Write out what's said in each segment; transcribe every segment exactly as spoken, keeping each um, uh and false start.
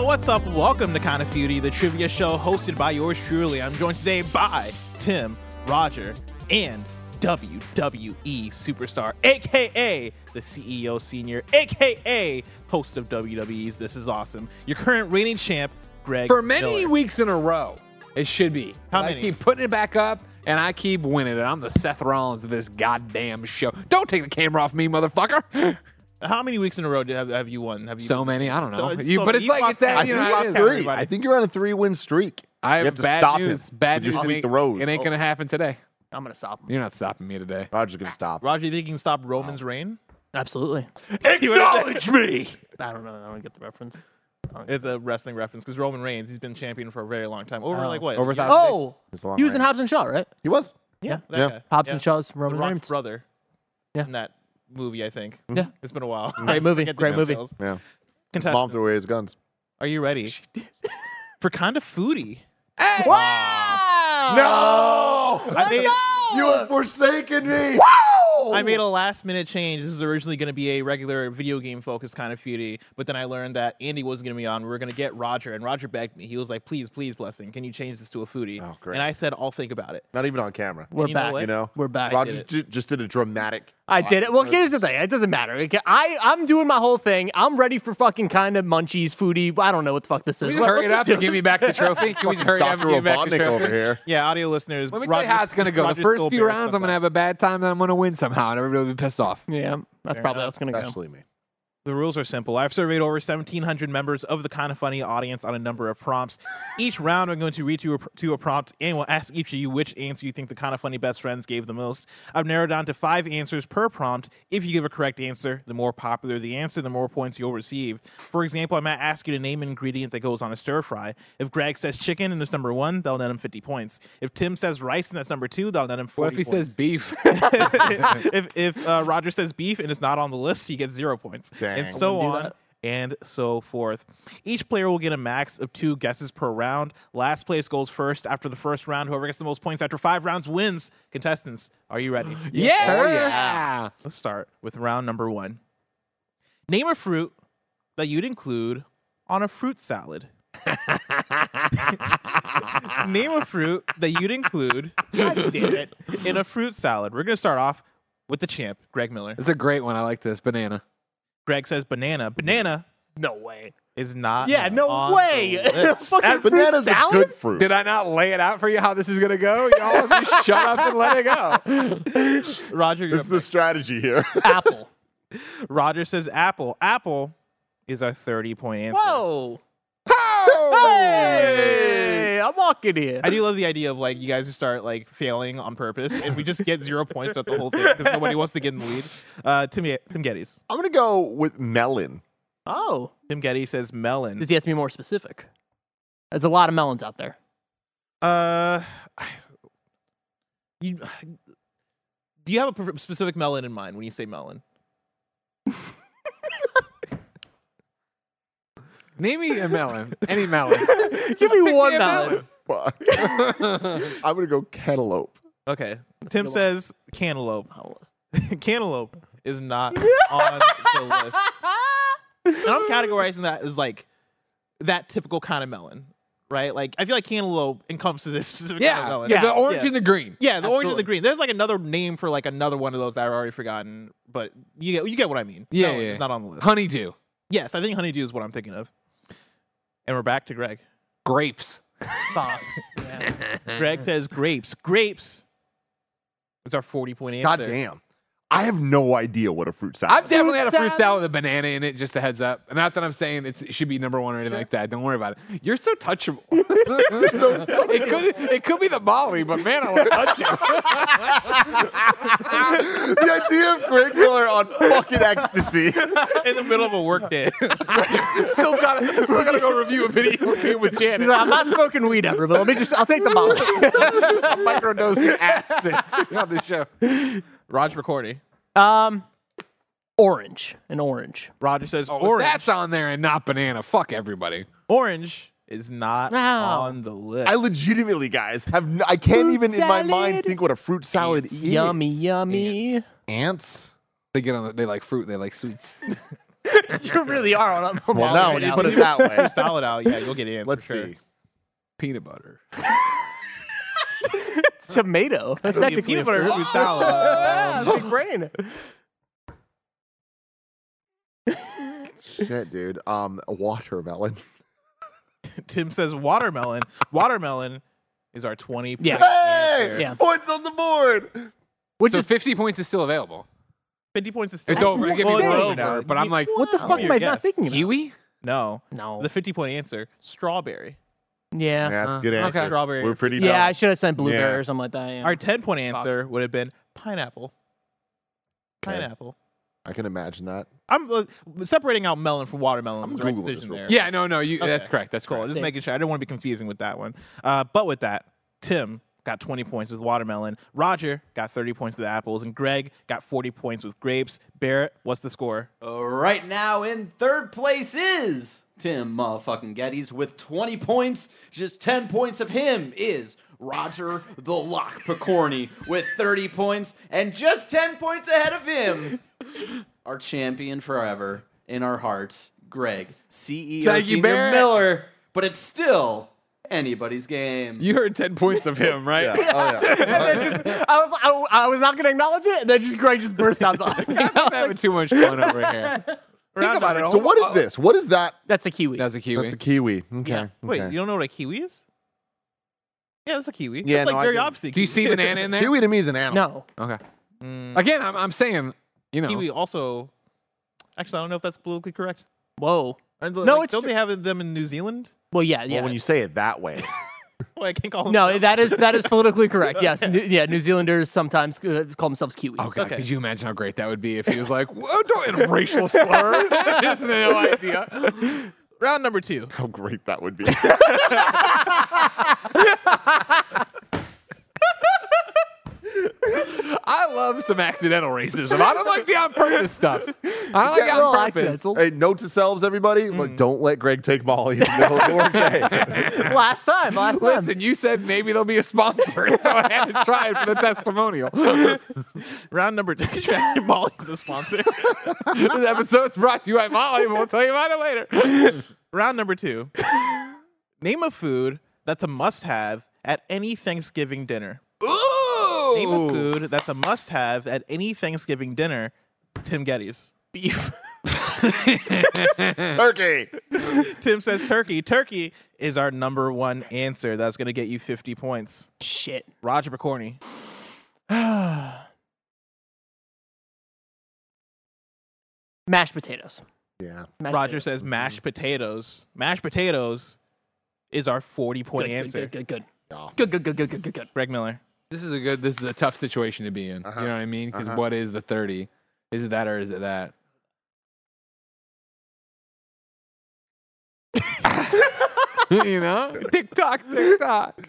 Yo, what's up? Welcome to Kind of Feudy, the trivia show hosted by yours truly. I'm joined today by Tim, Roger, and W W E superstar, aka the C E O Senior, aka host of W W E's This Is Awesome, your current reigning champ, Greg For many Miller. weeks in a row, it should be. How I many? keep putting it back up, and I keep winning it. I'm the Seth Rollins of this goddamn show. Don't take the camera off me, motherfucker. How many weeks in a row do have, have you won? Have you So many, I don't know. So- you, so but it's you've like lost it's that count. you know. You've it lost is. count, Three. everybody. I think you're on a three-win streak. I You have have to bad stop news. him. Bad You news. just It eat ain't, the rose. it ain't gonna happen today. I'm gonna stop him. You're not stopping me today. Roger's gonna stop. Roger, you think you can stop Roman's reign? Absolutely. Acknowledge me! I don't know. I don't get the reference. It's a wrestling reference because Roman Reigns, he's been champion for a very long time. Over Oh. like what? Over a years? thousand Oh, It's a long he was in reign. Hobbs and Shaw, right? He was. Yeah, that Yeah. guy. Hobbs Yeah. and Shaw's The Roman Rock's Reigns. brother. Yeah. In that movie, I think. Yeah. It's been a while. Great movie. I get the Great movie. details. Yeah. Mom Contestant, threw away his guns. are you ready for Kind of Foodie? Wow! No! I made, You have forsaken me. I made a last minute change. This was originally going to be a regular video game focused Kind of Foodie, but then I learned that Andy wasn't going to be on. We were going to get Roger, and Roger begged me. He was like, please, please, Blessing, can you change this to a foodie? Oh, great. And I said, I'll think about it. Not even on camera. We're You know back. what? You know, We're back. Roger did it. ju- just did a dramatic. I did it. Well, here's the thing. It doesn't matter. Okay, I, I'm doing my whole thing. I'm ready for fucking kind of munchies, foodie. I don't know what the fuck this Can we is. just Let- hurry let's it just up do and give me back the trophy? Can we just hurry up and Doctor give me back the Robotnik over trophy? here. Yeah, audio listeners. Let me Roger's- tell you how it's gonna go. The Roger's first still few bearing rounds, stuff I'm gonna up. have a bad time, then I'm gonna win somehow, and everybody will be pissed off. Yeah, that's Fair probably how enough. it's gonna go. Especially me. The rules are simple. I've surveyed over seventeen hundred members of the Kind of Funny audience on a number of prompts. Each round, I'm going to read to a, to a prompt and will ask each of you which answer you think the Kind of Funny best friends gave the most. I've narrowed down to five answers per prompt. If you give a correct answer, the more popular the answer, the more points you'll receive. For example, I might ask you to name an ingredient that goes on a stir fry. If Greg says chicken and it's number one, they'll net him fifty points. If Tim says rice and that's number two, they'll net him forty What if he points. says beef? if if uh, Roger says beef and it's not on the list, he gets zero points, Dang. and so I wouldn't do on that. and so forth. Each player will get a max of two guesses per round. Last place goes first after the first round. Whoever gets the most points after five rounds wins. Contestants, are you ready? yeah. sir. yeah. Let's start with round number one. Name a fruit that you'd include on a fruit salad. Name a fruit that you'd include God damn it. in a fruit salad. We're going to start off with the champ, Greg Miller. It's a great one. I like this. Banana. Greg says banana. Banana No way. is not. Yeah, no on way. the list. Fucking fruit Banana's a salad? good fruit. Did I not lay it out for you how this is gonna go? Y'all just shut up and let it go. Roger, you're This is up the next. strategy here. Apple. Roger says apple. Apple is our thirty point answer. Whoa. Oh! Hey, I'm walking here. I do love the idea of like you guys just start like failing on purpose, and we just get zero points throughout the whole thing because nobody wants to get in the lead. Uh, Tim, Tim Geddes. I'm gonna go with melon. Oh. Tim Geddes says melon. Does he have to be more specific? There's a lot of melons out there. Uh, you do you have a per- specific melon in mind when you say melon? Name me a melon. Any melon. Give me pick one me a melon. Fuck. I'm gonna go cantaloupe. Okay. Tim says cantaloupe. Oh, Cantaloupe is not on the list. And I'm categorizing that as like that typical kind of melon, right? Like I feel like cantaloupe encompasses this specific kind of Yeah. melon. yeah. The orange Yeah. and the green. Yeah, the orange and the Absolutely. green. There's like another name for like another one of those that I've already forgotten, but you get you get what I mean. Yeah, Melon yeah. is not on the list. Honeydew. Yes, I think honeydew is what I'm thinking of. And we're back to Greg. Grapes. fuck. Yeah. Greg says grapes. Grapes is our forty point answer. God damn. I have no idea what a fruit salad I've definitely had a fruit salad? salad with a banana in it, just a heads up. And not that I'm saying it's, it should be number one or anything like that. Don't worry about it. You're so touchable. it could it could be the Molly, but man, I want to touch you. The idea of Greg Miller on fucking ecstasy. In the middle of a work day. still got to still got to go review a video game with Janet. He's like, I'm not smoking weed ever, but let me just, I'll take the bottle. Microdosing acid on the show. Roger McCordy. um, orange. An orange. Roger says Oh, orange. that's on there and not banana. Fuck everybody. Orange is not Wow. on the list. I legitimately, guys, have n- I can't Fruit even in my salad? mind think what a fruit salad is. Yummy, yummy. Ants. They get on. The, they like fruit. They like sweets. You really are on a Well, Molly no, right when you now. put it that way. Fruit salad out, yeah, you'll get ants. Let's for sure. see. Peanut butter. Tomato. That's It'll be technically peanut a butter fruit. fruit salad. Yeah, big brain. Shit, dude. Um, watermelon. Tim says watermelon. Watermelon is our twenty. Yeah. point Hey, answer. Yeah. points on the board. Which So is fifty points is still available. fifty points is still It's over. Well, Give me it's the over over, now. but I'm like, what the Wow. fuck am I Your not guess. thinking about? kiwi? No. No. The fifty point answer, strawberry. Yeah. Yeah, that's a good Uh, answer. okay. Strawberry. We're pretty Yeah, I dumb. should have sent blueberry Yeah. or something like that. Yeah. Our ten point answer would have been pineapple. Okay. Pineapple. I can imagine that. I'm uh, separating out melon from watermelon. I'm Was the right Googling this decision real there. Yeah, no, no. You. Okay. That's correct. That's Cool. correct. Just Yeah. making sure. I didn't want to be confusing with that one. Uh, but with that, Tim got twenty points with watermelon. Roger got thirty points with apples. And Greg got forty points with grapes. Barrett, what's the score? Uh, right now in third place is Tim motherfucking Geddes with twenty points. Just ten points of him is Roger the Lock Picorni with thirty points. And just ten points ahead of him, our champion forever in our hearts, Greg, C E O Thank you, Senior Barrett. Miller. But it's still anybody's game. You heard ten points of him, right? Yeah. Oh, yeah. And then just, I was I, I was not going to acknowledge it, and then just Greg just burst out the. I'm having too much fun over here. Think about it. So what is this? What is that? That's a kiwi. That's a kiwi. That's a kiwi. Okay. Yeah. Wait, okay. you don't know what a kiwi is? Yeah, that's a kiwi. Yeah, That's like no, I very do. obviously. Do you see banana in there? Kiwi to me is an animal. no. Okay. Mm, Again, I'm, I'm saying, you know, kiwi also. Actually, I don't know if that's politically correct. Whoa. Aren't No, they- like, it's don't tr- they have them in New Zealand? Well, yeah, yeah. Well, when you say it that way. Well, I can't call them. no, that is that is politically correct. Yes, New, yeah. New Zealanders sometimes uh, call themselves kiwis. oh god, Okay. could you imagine how great that would be if he was like, "Whoa, don't in a racial slur." Just no idea. Round number two. How great that would be. I love some accidental racism. I don't like the on purpose stuff. I like Yeah, well, on purpose. accidental. Hey, note to selves, everybody. Like, don't let Greg take Molly in the middle of the workday. Last time, last time. Listen, you said maybe there'll be a sponsor, so I had to try it for the testimonial. Round number two. Molly's the sponsor. This episode's brought to you by Molly, but we'll tell you about it later. Round number two. Name a food that's a must-have at any Thanksgiving dinner. Ooh! Name a food that's a must-have at any Thanksgiving dinner. Tim Geddes. Beef. Turkey. Tim says turkey. Turkey is our number one answer. That's going to get you fifty points. Shit. Roger McCorney. Mashed potatoes. Yeah. Mashed Roger potatoes. says mashed potatoes. Mashed potatoes is our forty-point Good, answer. Good, good, good, No. good, good, good, good, good, good, good. Greg Miller. This is a good. This is a tough situation to be in. Uh-huh. You know what I mean? Because Uh-huh. what is the thirty? Is it that or is it that? You know, tick tock, tick tock.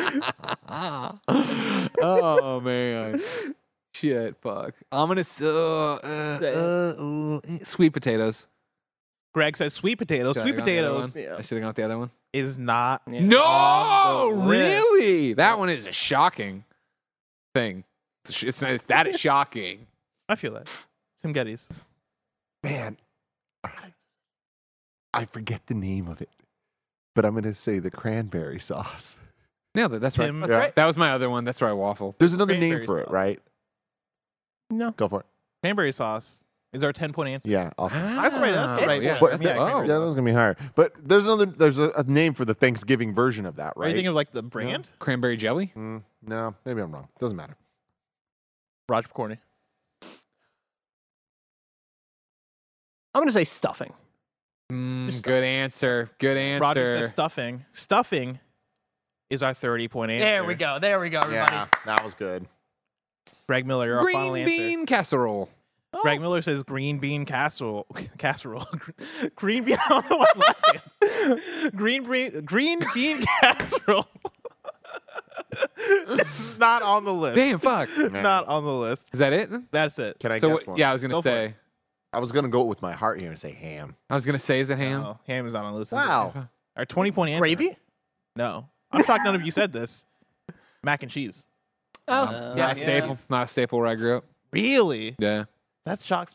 Oh man, shit, fuck. I'm gonna s- uh, uh, uh, uh, sweet potatoes. Greg says sweet potatoes. Should I Sweet have gone with the other potatoes one? Yeah. I should have gone with the other one. is not. Yeah. No, On the list. really? That one is a shocking thing. It's, it's, it's that is shocking. I feel that. Tim Geddes. Man. I forget the name of it, but I'm going to say the cranberry sauce. Nailed it. That's right. Tim- That's Yeah. right. That was my other one. That's where I waffled. There's another name Cranberry for it, sauce. right? No. Go for it. Cranberry sauce is our ten-point answer. Yeah. Awesome. That's right. That's the Ah, right yeah, one. that's Yeah, it. cranberry Oh. Yeah, that was gonna be higher. But there's another. There's a, a name for the Thanksgiving version of that, Are right? you thinking of like the brand? Cranberry jelly. Mm, no, maybe I'm wrong. Doesn't matter. Roger McCorney. I'm gonna say stuffing. Mm, Just- good answer. Good answer. Roger says stuffing. Stuffing is our thirty-point answer. There we go. There we go, everybody. Yeah, that was good. Greg Miller, your final Green answer. bean casserole. Greg Miller says green bean casserole. Casserole. Green bean. I don't know why I'm laughing. Green bean. Green bean casserole. Not on the list. Damn, fuck. Not on the list. Is that it? That's it. Can I So guess what- one? yeah, I was gonna Go for say. I was gonna go with my heart here and say ham. I was gonna say, is it ham? No, ham is not on the list. Wow. Our twenty-point answer. Gravy? No. I'm shocked none of you said this. Mac and cheese. Oh, Uh, Not yeah. a staple. Not a staple where I grew up. Really? Yeah. That shocks me.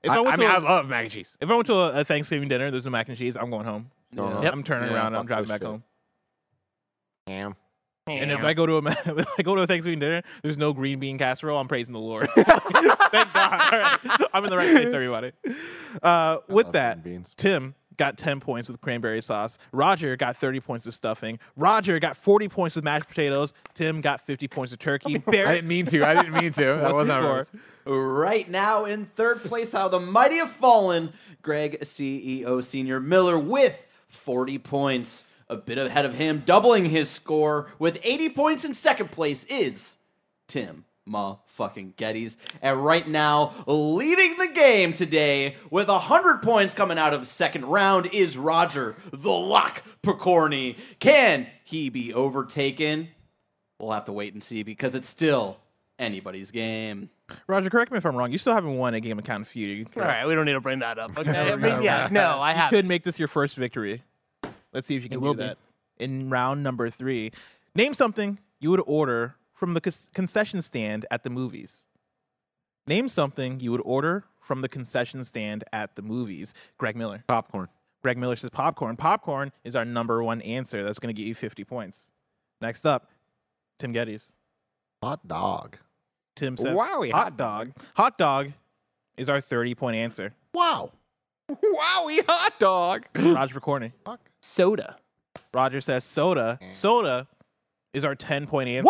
If I, I, went I to mean, a, I love mac and cheese. if I went to a, a Thanksgiving dinner, there's no mac and cheese. I'm going home. Yeah. Yep. I'm turning Yeah, around. and I'm fuck driving this back shit. home. Damn. And if I go to a if I go to a Thanksgiving dinner, there's no green bean casserole. I'm praising the Lord. Thank God. All right, I'm in the right place, everybody. Uh, with love that, green beans. Tim got ten points with cranberry sauce. Roger got thirty points with stuffing. Roger got forty points with mashed potatoes. Tim got fifty points with turkey. Barrett, I didn't mean to. I didn't mean to. That what's the wasn't score? Right now in third place, how the mighty have fallen, Greg C E O Senior Miller with forty points. A bit ahead of him, doubling his score with eighty points in second place is Tim motherfucking Geddes. And right now, leading the game today with one hundred points coming out of the second round is Roger the Lock Picorni. Can he be overtaken? We'll have to wait and see because it's still anybody's game. Roger, correct me if I'm wrong. You still haven't won a game of Count of Feud. All right, we don't need to bring that up. Okay. I mean, no, yeah, no, I You have. could make this your first victory. Let's see if you can will do be. that. In round number three, name something you would order from the cons- concession stand at the movies. Name something you would order from the concession stand at the movies. Greg Miller. Popcorn. Greg Miller says popcorn. Popcorn is our number one answer. That's going to get you fifty points. Next up, Tim Geddes. Hot dog. Tim says Wowie, hot hot dog. Hot dog is our thirty-point answer. Wow. Wowie hot dog. Roger Picorni. Fuck. Soda. Roger says soda. Soda is our ten-point answer.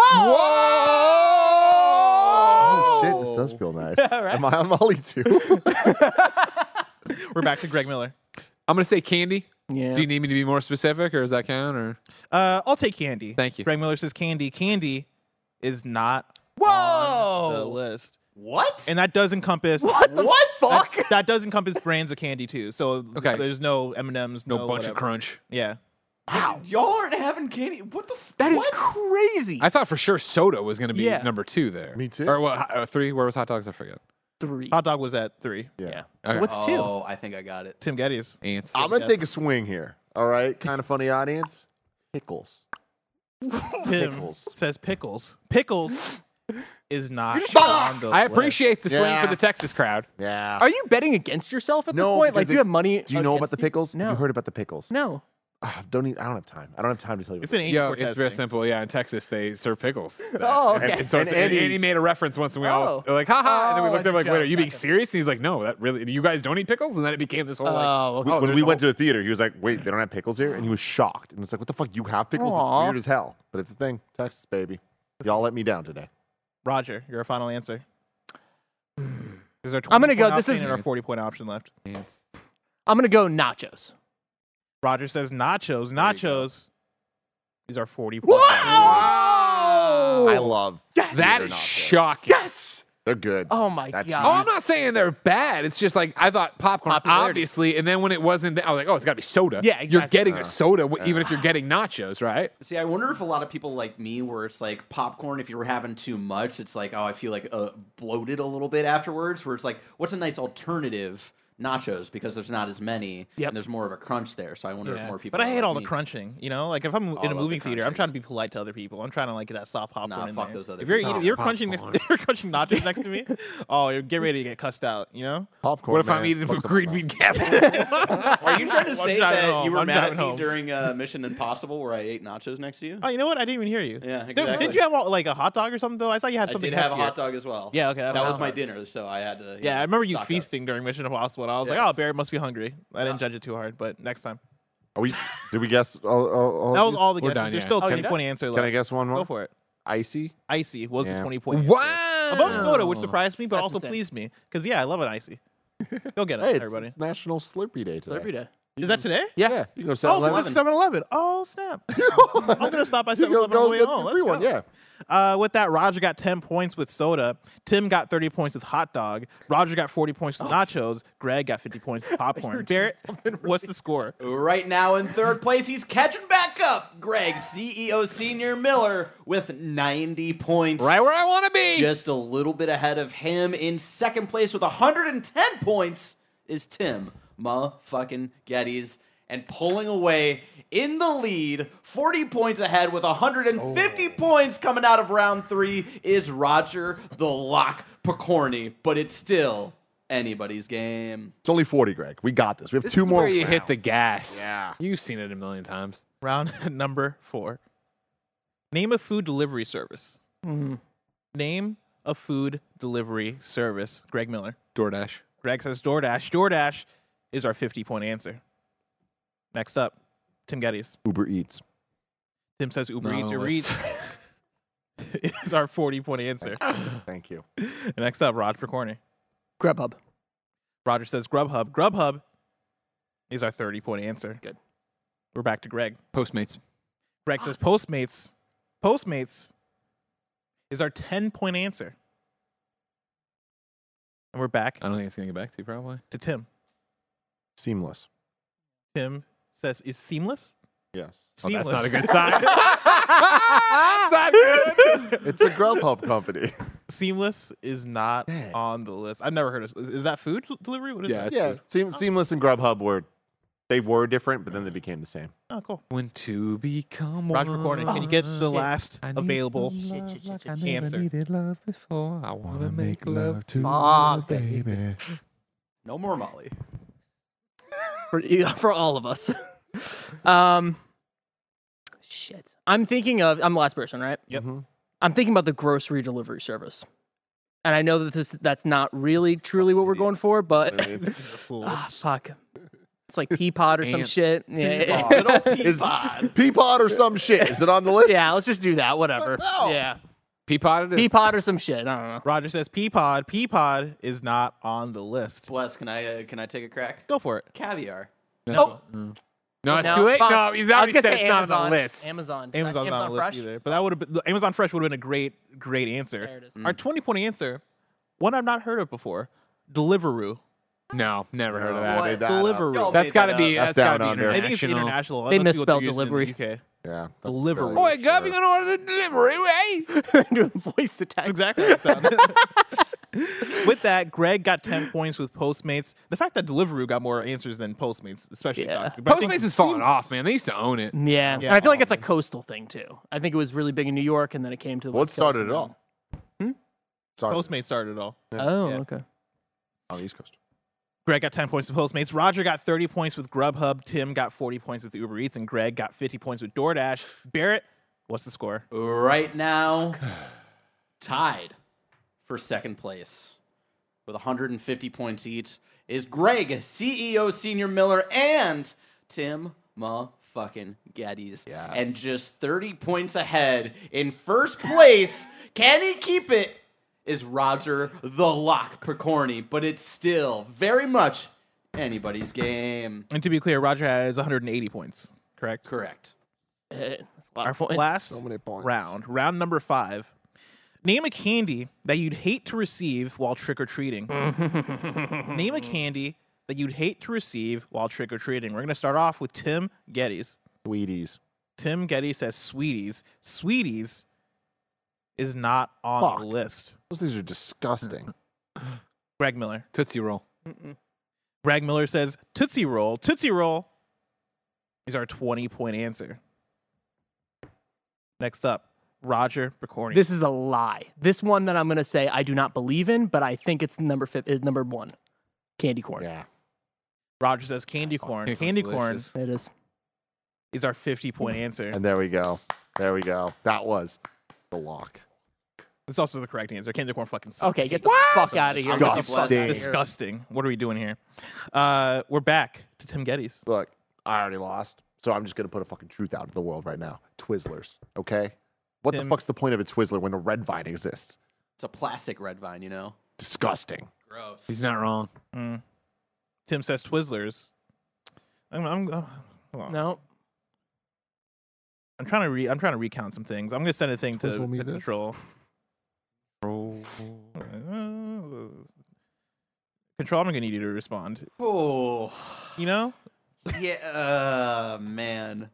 Oh, shit. This does feel nice. right? Am I on Molly too? We're back to Greg Miller. I'm gonna say candy. Yeah. Do you need me to be more specific, or does that count? Or Uh, I'll take candy. Thank you. Greg Miller says candy. Candy is not on the Whoa. list. What? And that does encompass What the What? fuck? that, that does encompass brands of candy too. So Okay. there's no M and M's, no, no, bunch whatever. of crunch? Yeah. Wow. Y'all aren't having candy. What the f- That is what? crazy. I thought for sure soda was gonna be Yeah. number two there. Me too. Or what? Hot- uh, three? Where was hot dogs? I forget. Three. Hot dog was at three. Yeah. Okay. What's two? Oh, I think I got it. Tim Geddes. Ants. I'm going to take a swing here. All right. Kind of funny audience. Pickles. Tim Pickles. says pickles. Pickles is not just- on the I list. appreciate the swing Yeah. for the Texas crowd. Yeah. Are you betting against yourself at this No, point? Like, because do you have it's- money? Do you know about against the you? pickles? No. You heard about the pickles? No. Ah, don't need. I don't have time. I don't have time to tell you. It's About an Yo, Andy it's very Cortez thing. simple. Yeah, in Texas they serve pickles. Oh, And- okay. and so And it's, and Andy- Andy made a reference once, and we all Oh. were like, haha. And then we Oh, looked as at a him like, wait, are joke. you being Gotcha. serious? And he's like, no, that really, you guys don't eat pickles? And then it became this whole like, Oh, okay. oh, when there's we a went whole- to the theater, he was like, "Wait, they don't have pickles here," and he was shocked. And it's like, "What the fuck? You have pickles? Aw. It's weird as hell." But it's a thing. Texas, baby. Y'all let me down today. Roger, your final answer. There's our I'm gonna go- twenty-point this option is- and our forty-point option left. Ants. I'm gonna go nachos. Roger says nachos. There you go. Nachos is our forty-point. Whoa! I love That theater is nachos. shocking. Yes. They're good. Oh my That's god. Oh, I'm not saying they're bad. It's just like I thought popcorn, Popularity. obviously, and then when it wasn't, I was like, oh, it's got to be soda. Yeah, You're exactly. getting Uh, a soda, w- even if you're getting nachos, right? See, I wonder if a lot of people like me, where it's like popcorn, if you were having too much, it's like, oh, I feel like uh, bloated a little bit afterwards, where it's like, what's a nice alternative? Nachos, because there's not as many, Yep. and there's more of a crunch there, so I wonder if Yeah. more people But I are hate like all the me. crunching, you know? Like if I'm I in a love movie the theater, I'm crunching. trying to be polite to other people. I'm trying to like get that soft popcorn Nah, in fuck there. those other if you're people. eating, you're crunching next, Popcorn. you're crunching nachos next to me. Oh, you're get ready to get cussed out, you know? Popcorn. What if I'm man. eating Fuck a green something bean up. casserole? Are you trying to I'm say driving that home. you were I'm mad at driving me home. during uh, Mission Impossible, where I ate nachos next to you? Oh, you know what? I didn't even hear you. Yeah, Dude, exactly. did you have like a hot dog or something though? I thought you had I something. did have a heftier. hot dog as well. Yeah, okay, that's that what was I my thought. dinner, so I had to. you Yeah, know, I remember you stock up. feasting during Mission Impossible, and I was Yeah. like, "Oh, Barrett must be hungry." I didn't judge it too hard, but next time. Are we? Did we guess? All, all, all That of was these? all the We're guesses. done, There's yeah. still Oh, a you're twenty point answer Can I left. guess one more? Go for it. Icy. Icy was the Yeah. twenty point. Wow. Answer. Above soda, which surprised me, but That's also insane. pleased me. Because yeah, I love an icy. Go get it, Hey, it's, everybody. it's National Slurpee Day today. Every day. Is that today? Yeah. You can go Oh, seven because it's seven eleven. Oh, snap. I'm going to stop by You seven go, eleven on go the way get home. the Let's free go. one. Yeah. Uh, with that, Roger got ten points with soda. Tim got thirty points with hot dog. Roger got forty points with nachos. Greg got fifty points with popcorn. Barrett, what's the score? Right now in third place, he's catching back up. Greg, C E O Senior Miller, with ninety points. Right where I want to be. Just a little bit ahead of him. In second place with one hundred ten points is Tim motherfucking Geddes. And pulling away in the lead, forty points ahead with one hundred fifty points coming out of round three is Roger the Lock Picorni. But it's still anybody's game. It's only forty, Greg. We got this. We have This two is more. where you hit rounds. the gas. Yeah. You've seen it a million times. Round number four. Name a food delivery service. Mhm. Name a food delivery service. Greg Miller. DoorDash. Greg says DoorDash. DoorDash is our fifty-point answer. Next up, Tim Geddes. Uber Eats. Tim says Uber No, Eats. Uber it's- Eats is our forty-point answer. Thank you. Next up, Roger Corney. Grubhub. Roger says Grubhub. Grubhub is our thirty-point answer. Good. We're back to Greg. Postmates. Greg says Postmates. Postmates is our ten-point answer. And we're back I don't think it's going to get back to you, probably. to Tim. Seamless. Tim says, is seamless? Yes. Oh, Seamless. that's not a good sign. That's not good. It's a Grubhub company. Seamless is not Dang. on the list. I've never heard of. Is that food delivery? What is Yeah, that? it's Yeah. food. Seam- Seamless and Grubhub were, they were different, but then they became the same. Oh, cool. When to become Roger one. Recording. Can you get the shit. last I need available? some Shit, love shit, shit, like shit, I shit. never Answer. needed love before. I want to make love to Fuck. you, baby. No more Molly. for for all of us. um, shit. I'm thinking of. I'm the last person, right? Yep. Mhm. I'm thinking about the grocery delivery service, and I know that this that's not really truly what we're going for, but This is a fool. ah, fuck. It's like Peapod or some Ants. shit. Yeah. Little Is Peapod. Peapod or some shit? Is it on the list? Yeah, let's just do that. Whatever. No. Yeah, Peapod it is. Peapod or some shit. I don't know. Roger says Peapod. Peapod is not on the list. Bless, can I uh, can I take a crack? Go for it. Caviar. No. Mm. No, it's No, too late. fuck. No, he's I was already gonna said say it's not Amazon. on the list. Amazon. Amazon's not on the list Fresh? either. But that would have been Amazon Fresh would have been a great, great answer. There it is. Our twenty-point answer, one I've not heard of before, Deliveroo. No, never heard of No, that. What? made that up. Deliveroo. Y'all That's made got that to be. up. That's That's got to down be under. I think it's international. international. They Let's see what they're misspelled using in delivery. the U K. Yeah. that's Deliveroo. very Boy, sure. Gov, you gonna order the delivery, right? Doing voice to text. Exactly. Like that. With that, Greg got ten points with Postmates. The fact that Deliveroo got more answers than Postmates, especially. Yeah. Doctor. But I think Postmates is falling off, man. They used to own it. Yeah, Yeah. and I feel like it's a coastal thing too. I think it was really big in New York, and then it came to the What West Coast started and it all? then- Started Postmates started it all. Oh, Yeah. okay. on the East Coast. Greg got ten points with Postmates. Roger got thirty points with Grubhub. Tim got forty points with Uber Eats. And Greg got fifty points with DoorDash. Barrett, what's the score? Right now, tied for second place with one hundred fifty points each is Greg, C E O Senior Miller, and Tim motherfucking Geddes. Yes. And just thirty points ahead in first place. Can he keep it? Is Roger the Lock Picorni, but it's still very much anybody's game. And to be clear, Roger has one hundred eighty points. Correct? Correct. Uh, that's a lot Our of points. last So many points. round, round number five. Name a candy that you'd hate to receive while trick or treating. Name a candy that you'd hate to receive while trick or treating. We're going to start off with Tim Geddes. Sweeties. Tim Geddes says Sweeties. Sweeties is not on Fuck. the list. Those things are disgusting. Greg Miller. Tootsie Roll. Greg Miller says Tootsie Roll. Tootsie Roll is our twenty-point answer. Next up, Roger Picorni. This is a lie. This one that I'm gonna say I do not believe in, but I think it's number fifth, is number one. Candy corn. Yeah. Roger says candy corn. Candy Candy corn's corn delicious. It is. is our fifty-point answer. And there we go. There we go. That was the lock. It's also the correct answer. Candy corn fucking sucks. Okay, get the fuck out of here. I'm Get the with you, fuck Bless. outta here. Disgusting. What are we doing here? Uh, we're back to Tim Geddes. Look, I already lost, so I'm just gonna put a fucking truth out into the world right now. Twizzlers, okay? What Tim- the fuck's the point of a Twizzler when a red vine exists? It's a plastic red vine, you know? Disgusting. Gross. He's not wrong. Mm. Tim says Twizzlers. I'm, I'm, uh, hold on. No. I'm trying to re. I'm trying to recount some things. I'm gonna send a thing to, Twizzle me to this. control. Uh, Control. I'm gonna need you to respond. Oh, You know, yeah, uh, man.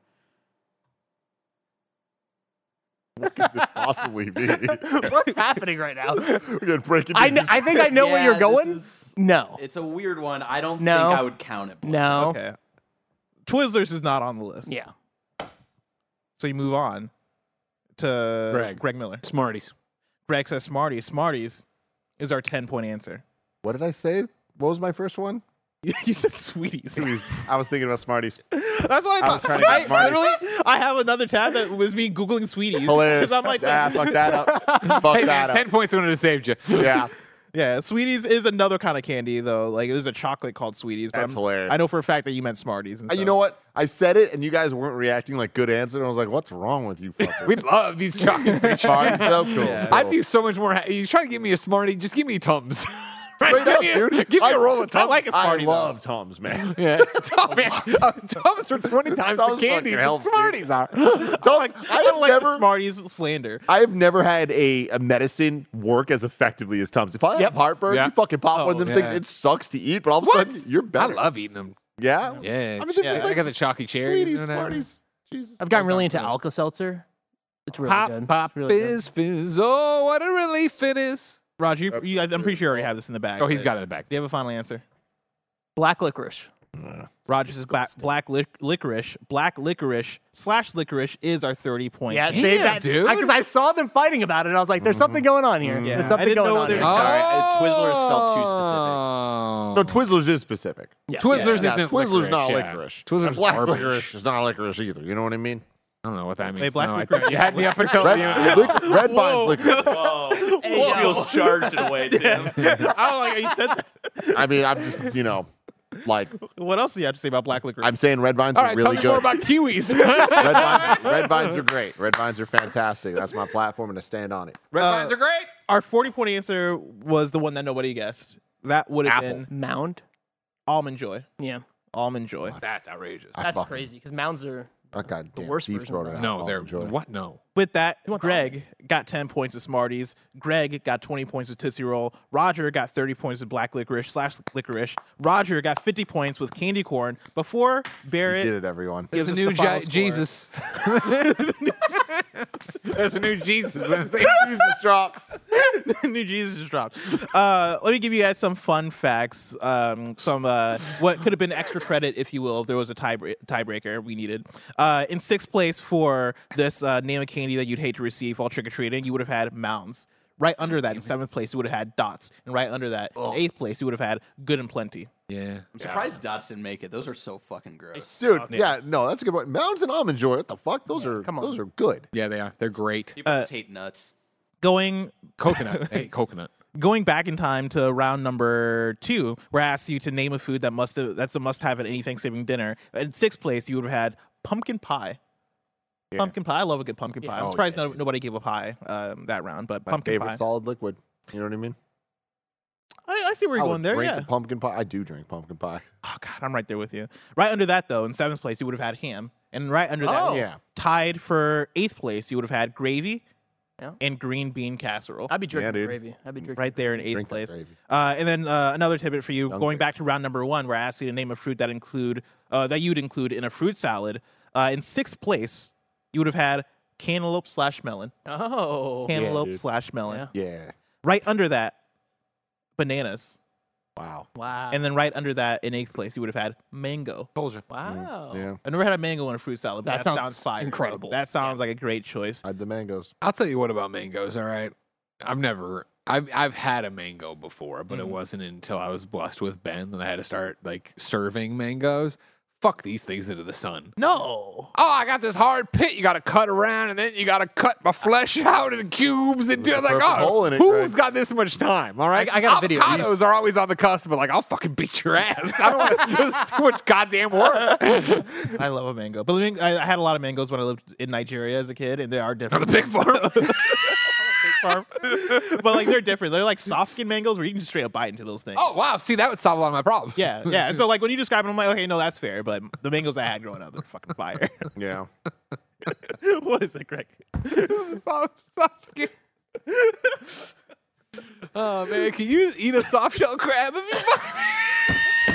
What could this possibly be? What's happening right now? We're gonna break it. I, kn- I think I know where Yeah, you're this going. is- No. It's a weird one. I don't No. think I would count it. Bless. No. okay. Twizzlers is not on the list. Yeah. So you move on to Greg. Greg Miller. Smarties. Greg says Smarties. Smarties is our ten-point answer. What did I say? What was my first one? You said Sweeties. I was thinking about Smarties. That's what I I thought. was trying to get I, Smarties. literally, I have another tab that was me Googling Sweeties. Hilarious. Because I'm like, ah, man, fuck that up. Fuck Hey, that man, ten up. points wouldn't have saved you. Yeah. yeah, Sweeties is another kind of candy, though. Like, there's a chocolate called Sweeties. But That's I'm- hilarious. I know for a fact that you meant Smarties. And Uh, You stuff. know what? I said it, and you guys weren't reacting like good answer. And I was like, "What's wrong with you?" Fuckers? We love these chocolate bitches. Smarties, though. Cool. Yeah. cool. I'd be so much more. Ha- you trying to give me a Smartie? Just give me Tums. Straight up, give me, dude. Give me I- a roll of I Tums. like a I Smartie, though. love Tums, man. Yeah. Oh, man. Uh, Tums are twenty times the Tums candy fucking that help, dude. Smarties are. Tums, I I don't have like never, the Smarties slander. I have never had a, a medicine work as effectively as Tums. If I Yep. have heartburn, Yeah. you fucking pop Oh, one of them yeah. things. It sucks to eat, but all of a What? sudden you're I better. love eating them. Yeah. Yeah. I mean, they're Yeah. just I like got the chalky cherries. Sweeties, and whatever. Smarties. Jesus. I've gotten Those really are into good. Alka-Seltzer. It's really Pop, good. pop, Really good. fizz, fizz. Oh, what a relief it is. Roger, you, you, I'm pretty sure you already have this in the bag. Oh, he's but got it in the back. Do you have a final answer? Black licorice. Roger says black, black lic- licorice. Black licorice slash licorice is our thirty point. Yeah, game. see Damn, that, dude. Because I saw them fighting about it, and I was like, "There's something going on here. Yeah, There's I something didn't going know on there here." was- Sorry, uh, Twizzlers felt too Oh. No, Twizzlers is specific. Yeah. Twizzlers Yeah, isn't Twizzlers licorice, not yeah. licorice. Twizzlers And black garbage. licorice is not licorice either. You know what I mean? I don't know what that means. Hey, black no, I licorice- thought you had me up until Red, the end. lic- red Whoa. vine's licorice. Whoa. Hey, This yo. feels charged in a way, Tim. I don't like how you said that. I mean, I'm just, you know, like, What else do you have to say about black licorice? I'm saying red vines All are right, really tell me more good. about kiwis. red, vines, red vines are great. Red vines are fantastic. That's my platform, and I stand on it. Red Uh, vines are great. Our forty point answer was the one that nobody guessed. That would have Apple. been Mound. almond joy. Yeah, Almond joy. That's outrageous. I that's fucking- crazy because mounds are. I got the worst deep version of throated that. out. No, I'll they're enjoy it. what? No. With that, You want Greg got ten points of Smarties. Greg got twenty points of Tootsie Roll. Roger got thirty points of black licorice slash licorice. Roger got fifty points with candy corn. Before You did Barrett it, everyone. gives There's us a new the final Je- score. Jesus. There's a new Jesus. Jesus drop. New Jesus just dropped. Uh, let me give you guys some fun facts. Um, some uh, what could have been extra credit, if you will, if there was a tie tiebreaker we needed. Uh, in sixth place for this uh, name of candy that you'd hate to receive while trick or treating, you would have had mounds. Right under that, in seventh place, you would have had dots, and right under that, in eighth place, you would have had good and plenty. Yeah. I'm surprised Dots didn't make it. Those are so fucking gross. Dude, yeah, no, that's a good point. Mounds and almond joy. What the fuck? Those are come on. those are good. Yeah, they are. They're great. People Uh, just hate nuts. Going Coconut. Hey, coconut. going back in time to round number two, where I asked you to name a food that must have that's a must have at any Thanksgiving dinner. In sixth place, you would have had pumpkin pie. Yeah. Pumpkin pie. I love a good pumpkin pie. I'm Oh, surprised yeah, no, nobody gave a pie um, that round, but My pumpkin favorite pie. solid liquid. You know what I mean? I, I see where you're I going would there. drink Yeah. a pumpkin pie. I do drink pumpkin pie. Oh God, I'm right there with you. Right under that, though, in seventh place, you would have had ham, and right under that, Oh. Yeah. tied for eighth place, you would have had gravy Yeah. and green bean casserole. I'd be drinking dude. gravy. I'd be drinking. Right there in eighth Drink that place. gravy. Uh, and then uh, another tidbit for you, Young going gravy. back to round number one, where I asked you to name a fruit that include uh, that you'd include in a fruit salad. Uh, in sixth place, you would have had cantaloupe slash melon. Oh. Cantaloupe dude. slash melon. Yeah. Yeah. Right under that, bananas. Wow. Wow. And then right under that, in eighth place, you would have had mango. Told you. wow. Yeah. I've never had a mango in a fruit salad, but That that, sounds sounds, fire. incredible. That sounds like a great choice. I had the mangoes. I'll tell you what about mangoes. All right, I've never. I've I've had a mango before, but it wasn't until I was blessed with Ben that I had to start like serving mangoes. Fuck these things into the sun. No. Oh, I got this hard pit. You got to cut around, and then you got to cut my flesh out in cubes and do There's a like, purple oh, hole in it, who's Greg. got this much time? All right, I- I got a video. You Avocados s- are always on the cusp, but like, I'll fucking beat your ass. I don't want this is too much goddamn work. I love a mango. But the man- I I had a lot of mangoes when I lived in Nigeria as a kid, and they are On different. the pig farm. farm. But like they're different. They're like soft skin mangoes where you can just straight up bite into those things. Oh wow, see that would solve a lot of my problems. Yeah, yeah. And so like when you describe it, I'm like, okay, no, that's fair. But the mangoes I had growing up, they're fucking fire. Yeah. What is it, Greg? soft, soft skin. Oh man, can you eat a soft shell crab if you?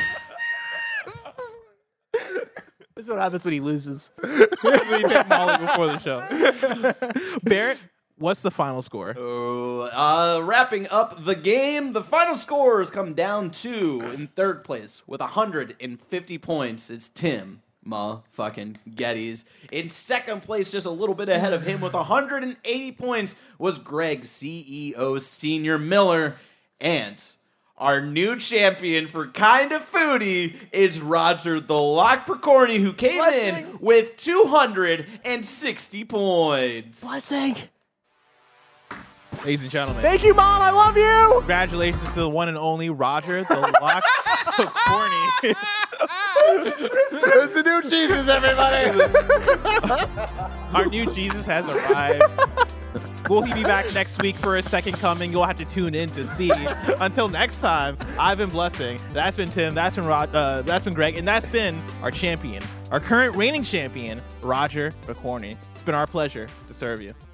This is what happens when he loses. So you said Molly before the show. Barrett, what's the final score? Oh, uh, wrapping up the game, the final scores come down to, in third place with one hundred fifty points, it's Tim motherfucking Geddes. In second place, just a little bit ahead of him with one hundred eighty points, was Greg, C E O Senior Miller. And our new champion for Kinda Foodie is Roger the Lock Picorni, who came Blessing. in with two hundred sixty points. Blessing. Ladies and gentlemen, Thank you, Mom. I love you. congratulations to the one and only Roger the Lock Picorni. There's the new Jesus, everybody. Our new Jesus has arrived. Will he be back next week for his second coming? You'll have to tune in to see. Until next time, I've been Blessing. That's been Tim. That's been Rod. Uh, that's been Greg, and that's been our champion, our current reigning champion, Roger Picorni. It's been our pleasure to serve you.